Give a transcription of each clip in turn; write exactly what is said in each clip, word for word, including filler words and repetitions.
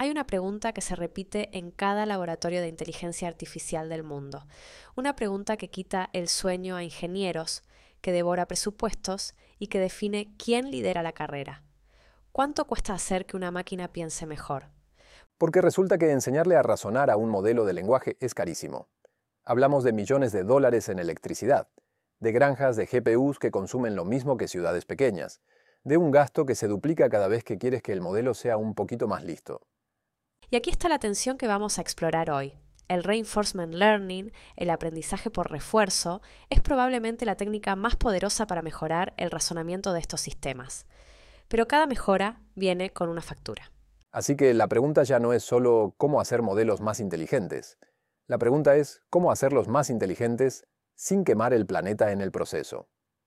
Hay una pregunta que se repite en cada laboratorio de inteligencia artificial del mundo. Una pregunta que quita el sueño a ingenieros, que devora presupuestos y que define quién lidera la carrera. ¿Cuánto cuesta hacer que una máquina piense mejor? Porque resulta que enseñarle a razonar a un modelo de lenguaje es carísimo. Hablamos de millones de dólares en electricidad, de granjas de G P Us que consumen lo mismo que ciudades pequeñas, de un gasto que se duplica cada vez que quieres que el modelo sea un poquito más listo. Y aquí está la tensión que vamos a explorar hoy. El reinforcement learning, el aprendizaje por refuerzo, es probablemente la técnica más poderosa para mejorar el razonamiento de estos sistemas. Pero cada mejora viene con una factura. Así que la pregunta ya no es solo cómo hacer modelos más inteligentes. La pregunta es cómo hacerlos más inteligentes sin quemar el planeta en el proceso.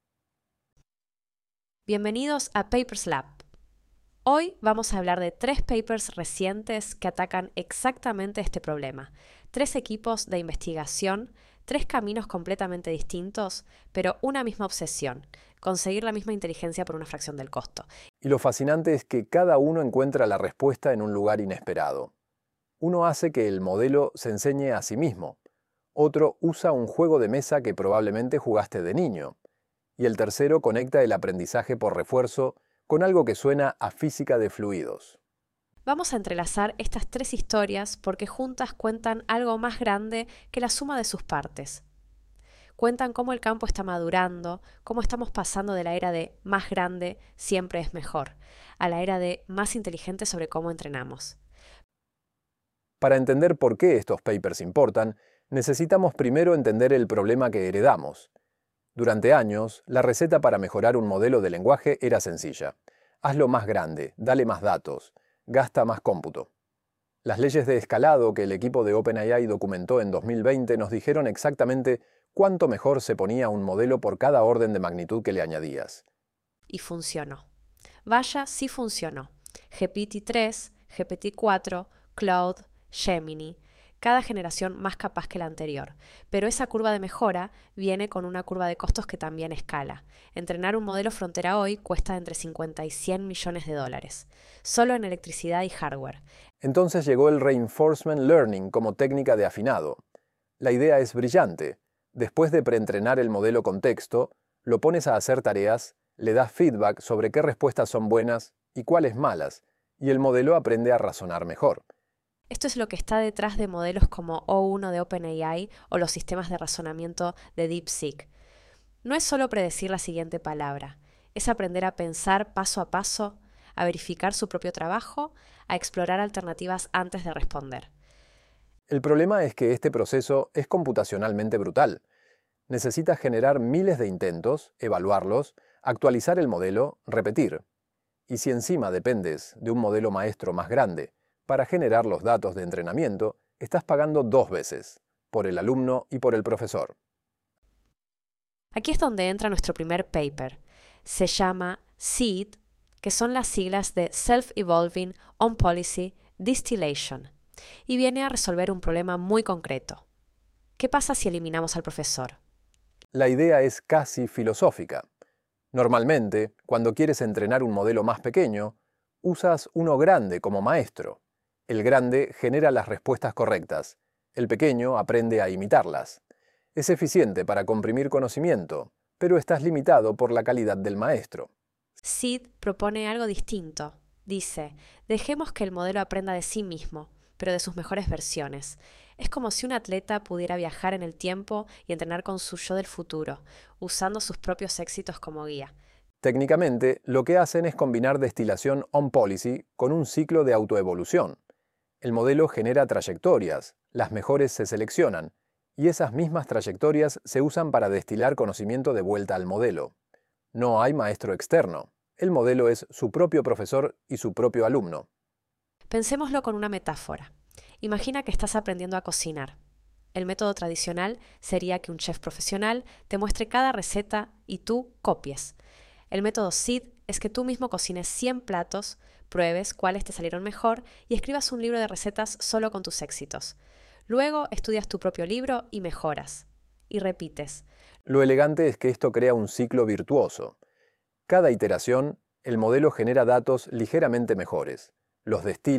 Bienvenidos a Papers Lab. Hoy vamos a hablar de tres papers recientes que atacan exactamente este problema. Tres equipos de investigación, tres caminos completamente distintos, pero una misma obsesión: conseguir la misma inteligencia por una fracción del costo. Y lo fascinante es que cada uno encuentra la respuesta en un lugar inesperado. Uno hace que el modelo se enseñe a sí mismo. Otro usa un juego de mesa que probablemente jugaste de niño. Y el tercero conecta el aprendizaje por refuerzo con algo que suena a física de fluidos. Vamos a entrelazar estas tres historias porque juntas cuentan algo más grande que la suma de sus partes. Cuentan cómo el campo está madurando, cómo estamos pasando de la era de más grande siempre es mejor, a la era de más inteligente sobre cómo entrenamos. Para entender por qué estos papers importan, necesitamos primero entender el problema que heredamos. Durante años, la receta para mejorar un modelo de lenguaje era sencilla. Hazlo más grande, dale más datos, gasta más cómputo. Las leyes de escalado que el equipo de OpenAI documentó en dos mil veinte nos dijeron exactamente cuánto mejor se ponía un modelo por cada orden de magnitud que le añadías. Y funcionó. Vaya, sí funcionó. G P T tres, G P T cuatro, Claude, Gemini, cada generación más capaz que la anterior. Pero esa curva de mejora viene con una curva de costos que también escala. Entrenar un modelo frontera hoy cuesta entre cincuenta y cien millones de dólares, solo en electricidad y hardware. Entonces llegó el reinforcement learning como técnica de afinado. La idea es brillante. Después de preentrenar el modelo con texto, lo pones a hacer tareas, le das feedback sobre qué respuestas son buenas y cuáles malas, y el modelo aprende a razonar mejor. Esto es lo que está detrás de modelos como O uno de OpenAI o los sistemas de razonamiento de DeepSeek. No es solo predecir la siguiente palabra, es aprender a pensar paso a paso, a verificar su propio trabajo, a explorar alternativas antes de responder. El problema es que este proceso es computacionalmente brutal. Necesitas generar miles de intentos, evaluarlos, actualizar el modelo, repetir. Y si encima dependes de un modelo maestro más grande para generar los datos de entrenamiento, estás pagando dos veces, por el alumno y por el profesor. Aquí es donde entra nuestro primer paper. Se llama SEED, que son las siglas de Self-Evolving On-Policy Distillation, y viene a resolver un problema muy concreto. ¿Qué pasa si eliminamos al profesor? La idea es casi filosófica. Normalmente, cuando quieres entrenar un modelo más pequeño, usas uno grande como maestro. El grande genera las respuestas correctas. El pequeño aprende a imitarlas. Es eficiente para comprimir conocimiento, pero estás limitado por la calidad del maestro. SEED propone algo distinto. Dice, dejemos que el modelo aprenda de sí mismo, pero de sus mejores versiones. Es como si un atleta pudiera viajar en el tiempo y entrenar con su yo del futuro, usando sus propios éxitos como guía. Técnicamente, lo que hacen es combinar destilación on-policy con un ciclo de autoevolución. El modelo genera trayectorias, las mejores se seleccionan, y esas mismas trayectorias se usan para destilar conocimiento de vuelta al modelo. No hay maestro externo. El modelo es su propio profesor y su propio alumno. Pensémoslo con una metáfora. Imagina que estás aprendiendo a cocinar. El método tradicional sería que un chef profesional te muestre cada receta y tú copies. El método SEED es que tú mismo cocines cien platos, pruebes cuáles te salieron mejor y escribas un libro de recetas solo con tus éxitos. Luego estudias tu propio libro y mejoras. Y repites. Lo elegante es que esto crea un ciclo virtuoso. Cada iteración, el modelo genera datos ligeramente mejores, los destila,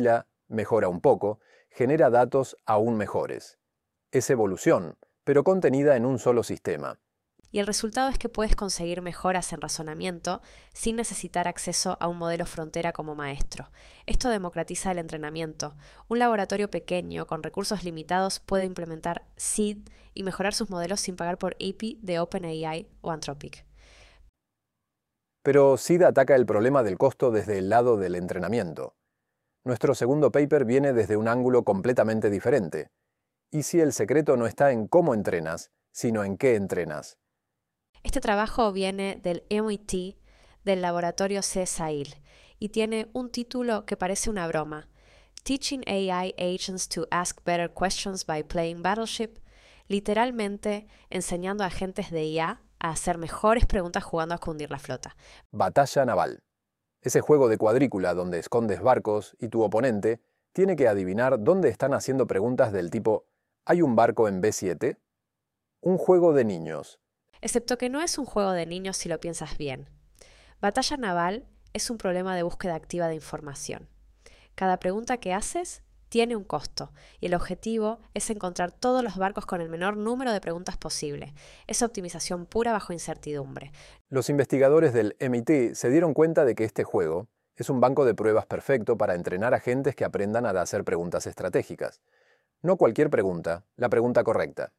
mejora un poco, genera datos aún mejores. Es evolución, pero contenida en un solo sistema. Y el resultado es que puedes conseguir mejoras en razonamiento sin necesitar acceso a un modelo frontera como maestro. Esto democratiza el entrenamiento. Un laboratorio pequeño con recursos limitados puede implementar Seed y mejorar sus modelos sin pagar por A P I de OpenAI o Anthropic. Pero Seed ataca el problema del costo desde el lado del entrenamiento. Nuestro segundo paper viene desde un ángulo completamente diferente. ¿Y si el secreto no está en cómo entrenas, sino en qué entrenas? Este trabajo viene del M I T del laboratorio C. Sahil y tiene un título que parece una broma: Teaching A I Agents to Ask Better Questions by Playing Battleship, literalmente enseñando a agentes de I A a hacer mejores preguntas jugando a cundir la flota. Batalla naval. Ese juego de cuadrícula donde escondes barcos y tu oponente tiene que adivinar dónde están haciendo preguntas del tipo ¿hay un barco en B siete? Un juego de niños. Excepto que no es un juego de niños si lo piensas bien. Batalla naval es un problema de búsqueda activa de información. Cada pregunta que haces tiene un costo y el objetivo es encontrar todos los barcos con el menor número de preguntas posible. Es optimización pura bajo incertidumbre. Los investigadores del M I T se dieron cuenta de que este juego es un banco de pruebas perfecto para entrenar agentes que aprendan a hacer preguntas estratégicas. No cualquier pregunta, la pregunta correcta,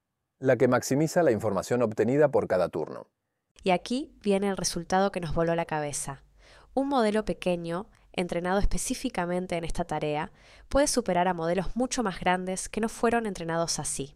la que maximiza la información obtenida por cada turno. Y aquí viene el resultado que nos voló la cabeza. Un modelo pequeño, entrenado específicamente en esta tarea, puede superar a modelos mucho más grandes que no fueron entrenados así.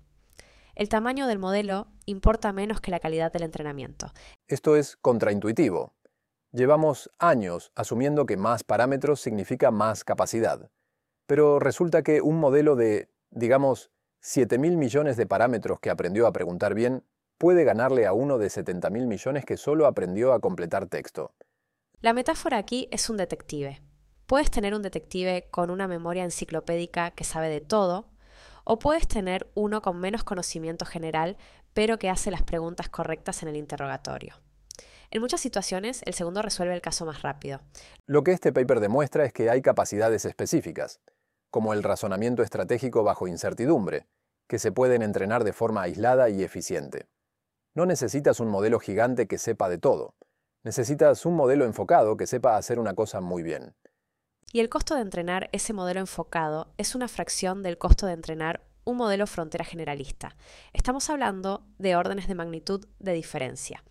El tamaño del modelo importa menos que la calidad del entrenamiento. Esto es contraintuitivo. Llevamos años asumiendo que más parámetros significa más capacidad. Pero resulta que un modelo de, digamos, siete mil millones de parámetros que aprendió a preguntar bien puede ganarle a uno de setenta mil millones que solo aprendió a completar texto. La metáfora aquí es un detective. Puedes tener un detective con una memoria enciclopédica que sabe de todo, o puedes tener uno con menos conocimiento general, pero que hace las preguntas correctas en el interrogatorio. En muchas situaciones, el segundo resuelve el caso más rápido. Lo que este paper demuestra es que hay capacidades específicas, como el razonamiento estratégico bajo incertidumbre, que se pueden entrenar de forma aislada y eficiente. No necesitas un modelo gigante que sepa de todo. Necesitas un modelo enfocado que sepa hacer una cosa muy bien. Y el costo de entrenar ese modelo enfocado es una fracción del costo de entrenar un modelo frontera generalista. Estamos hablando de órdenes de magnitud de diferencia.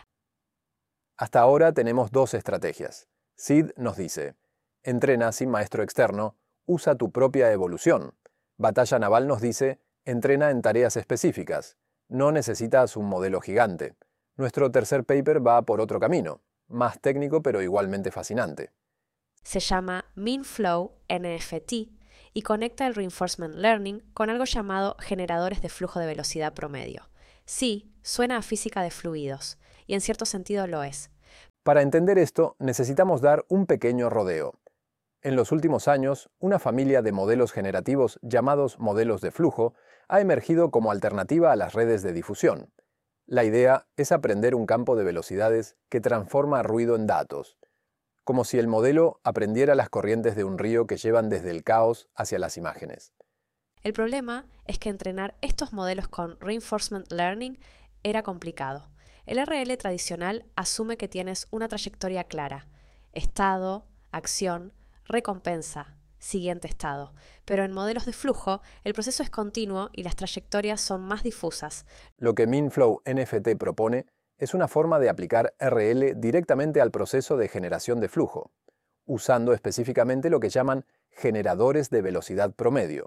Hasta ahora tenemos dos estrategias. Seed nos dice, entrena sin maestro externo, usa tu propia evolución. Batalla naval nos dice, entrena en tareas específicas. No necesitas un modelo gigante. Nuestro tercer paper va por otro camino, más técnico pero igualmente fascinante. Se llama MinFlow N F T y conecta el Reinforcement Learning con algo llamado generadores de flujo de velocidad promedio. Sí, suena a física de fluidos, y en cierto sentido lo es. Para entender esto, necesitamos dar un pequeño rodeo. En los últimos años, una familia de modelos generativos llamados modelos de flujo ha emergido como alternativa a las redes de difusión. La idea es aprender un campo de velocidades que transforma ruido en datos, como si el modelo aprendiera las corrientes de un río que llevan desde el caos hacia las imágenes. El problema es que entrenar estos modelos con Reinforcement Learning era complicado. El R L tradicional asume que tienes una trayectoria clara: estado, acción, recompensa, siguiente estado. Pero en modelos de flujo, el proceso es continuo y las trayectorias son más difusas. Lo que MinFlow N F T propone es una forma de aplicar R L directamente al proceso de generación de flujo, usando específicamente lo que llaman generadores de velocidad promedio.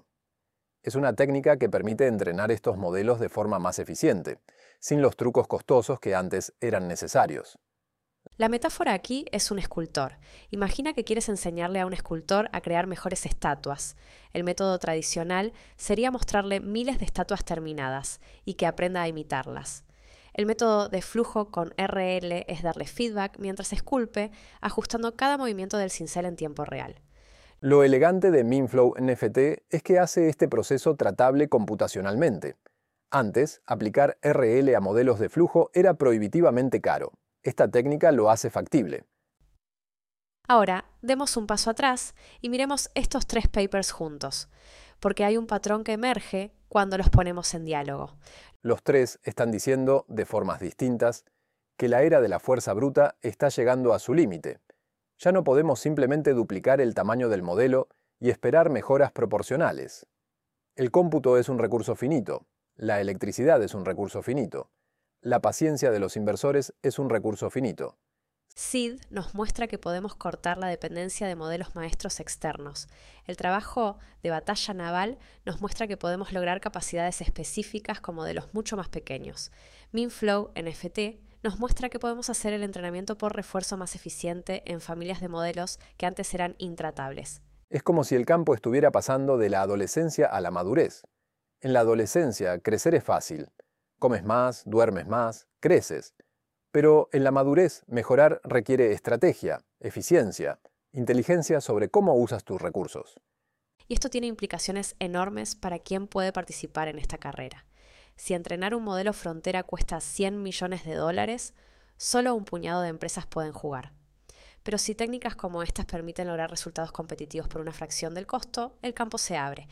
Es una técnica que permite entrenar estos modelos de forma más eficiente, sin los trucos costosos que antes eran necesarios. La metáfora aquí es un escultor. Imagina que quieres enseñarle a un escultor a crear mejores estatuas. El método tradicional sería mostrarle miles de estatuas terminadas y que aprenda a imitarlas. El método de flujo con R L es darle feedback mientras esculpe, ajustando cada movimiento del cincel en tiempo real. Lo elegante de MinFlow N F T es que hace este proceso tratable computacionalmente. Antes, aplicar R L a modelos de flujo era prohibitivamente caro. Esta técnica lo hace factible. Ahora, demos un paso atrás y miremos estos tres papers juntos, porque hay un patrón que emerge cuando los ponemos en diálogo. Los tres están diciendo, de formas distintas, que la era de la fuerza bruta está llegando a su límite. Ya no podemos simplemente duplicar el tamaño del modelo y esperar mejoras proporcionales. El cómputo es un recurso finito, la electricidad es un recurso finito, la paciencia de los inversores es un recurso finito. Seed nos muestra que podemos cortar la dependencia de modelos maestros externos. El trabajo de batalla naval nos muestra que podemos lograr capacidades específicas con modelos mucho más pequeños. MinFlow N F T nos muestra que podemos hacer el entrenamiento por refuerzo más eficiente en familias de modelos que antes eran intratables. Es como si el campo estuviera pasando de la adolescencia a la madurez. En la adolescencia, crecer es fácil. Comes más, duermes más, creces. Pero en la madurez, mejorar requiere estrategia, eficiencia, inteligencia sobre cómo usas tus recursos. Y esto tiene implicaciones enormes para quién puede participar en esta carrera. Si entrenar un modelo frontera cuesta cien millones de dólares, solo un puñado de empresas pueden jugar. Pero si técnicas como estas permiten lograr resultados competitivos por una fracción del costo, el campo se abre.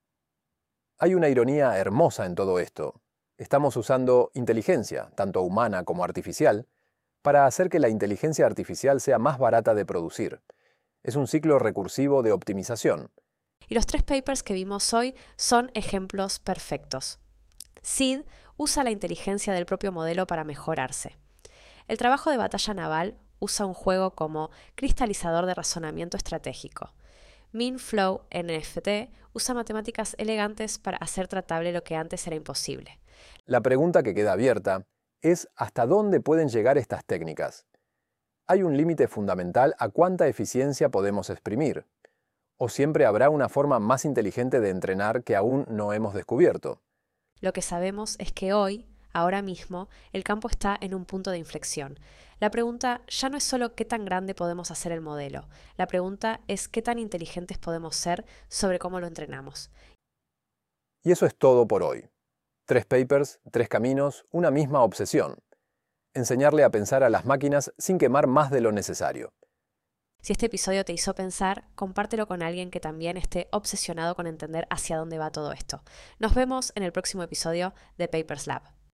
Hay una ironía hermosa en todo esto. Estamos usando inteligencia, tanto humana como artificial, para hacer que la inteligencia artificial sea más barata de producir. Es un ciclo recursivo de optimización. Y los tres papers que vimos hoy son ejemplos perfectos. Seed usa la inteligencia del propio modelo para mejorarse. El trabajo de batalla naval usa un juego como cristalizador de razonamiento estratégico. MinFlow N F T usa matemáticas elegantes para hacer tratable lo que antes era imposible. La pregunta que queda abierta es ¿hasta dónde pueden llegar estas técnicas? ¿Hay un límite fundamental a cuánta eficiencia podemos exprimir? ¿O siempre habrá una forma más inteligente de entrenar que aún no hemos descubierto? Lo que sabemos es que hoy, ahora mismo, el campo está en un punto de inflexión. La pregunta ya no es solo qué tan grande podemos hacer el modelo. La pregunta es qué tan inteligentes podemos ser sobre cómo lo entrenamos. Y eso es todo por hoy. Tres papers, tres caminos, una misma obsesión. Enseñarle a pensar a las máquinas sin quemar más de lo necesario. Si este episodio te hizo pensar, compártelo con alguien que también esté obsesionado con entender hacia dónde va todo esto. Nos vemos en el próximo episodio de Papers Lab.